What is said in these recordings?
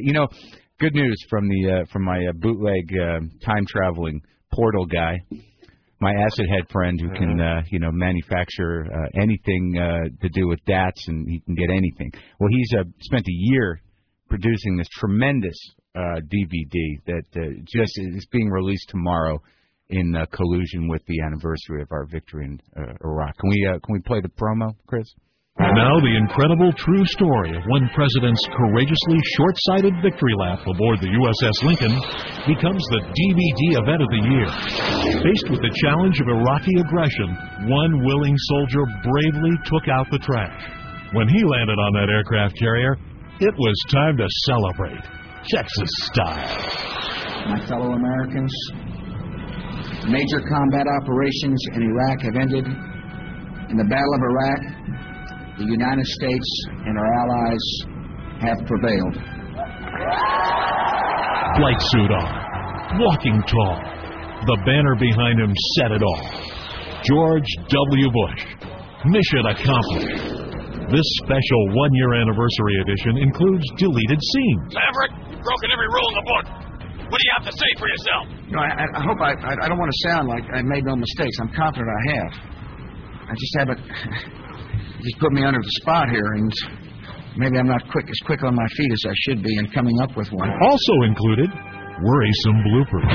good news from my bootleg time traveling portal guy, my acid head friend who can manufacture anything to do with DATs, and he can get anything. Well, he's spent a year producing this tremendous DVD that just is being released tomorrow in collusion with the anniversary of our victory in Iraq. Can we play the promo, Chris? And now the incredible true story of one president's courageously short-sighted victory lap aboard the USS Lincoln becomes the DVD event of the year. Faced with the challenge of Iraqi aggression, one willing soldier bravely took out the trash. When he landed on that aircraft carrier, it was time to celebrate. Texas style. My fellow Americans, major combat operations in Iraq have ended. In the Battle of Iraq, the United States and our allies have prevailed. Flight suit on, walking tall. The banner behind him said it all. George W. Bush. Mission accomplished. This special one-year anniversary edition includes deleted scenes. Maverick, you've broken every rule in the book. What do you have to say for yourself? I hope I don't want to sound like I made no mistakes. I'm confident I have. I just haven't... Just put me under the spot here, and maybe I'm not as quick on my feet as I should be in coming up with one. Also included, worrisome bloopers.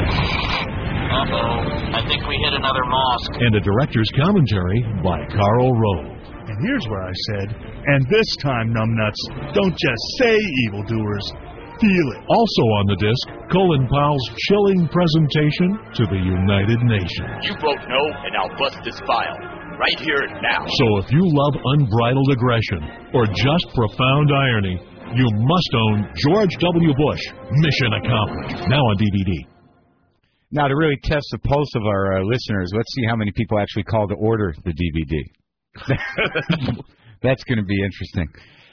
Uh-oh, I think we hit another mosque. And a director's commentary by Carl Rove. And here's where I said, and this time, numbnuts, don't just say evildoers, feel it. Also on the disc, Colin Powell's chilling presentation to the United Nations. You vote no, and I'll bust this file. Right here and now. So if you love unbridled aggression or just profound irony, you must own George W. Bush, Mission Accomplished, now on DVD. Now, to really test the pulse of our listeners, let's see how many people actually call to order the DVD. That's going to be interesting.